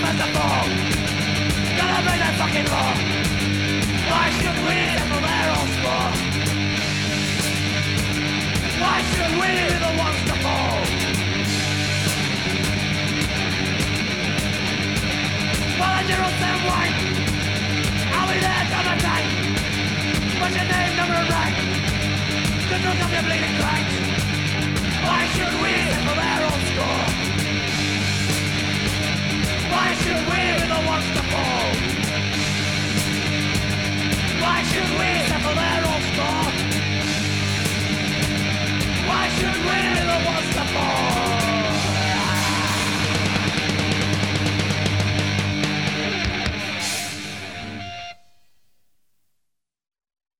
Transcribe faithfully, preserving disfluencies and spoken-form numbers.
us to fall. Gotta break that fucking law. Why should we settle their own score? Why should we be the ones to fall? While the general stand white, I'll be there till the night. What's your name, number, and rank? The drunk of your bleeding cranks. Why should we settle their own score? Why should we be the ones to fall?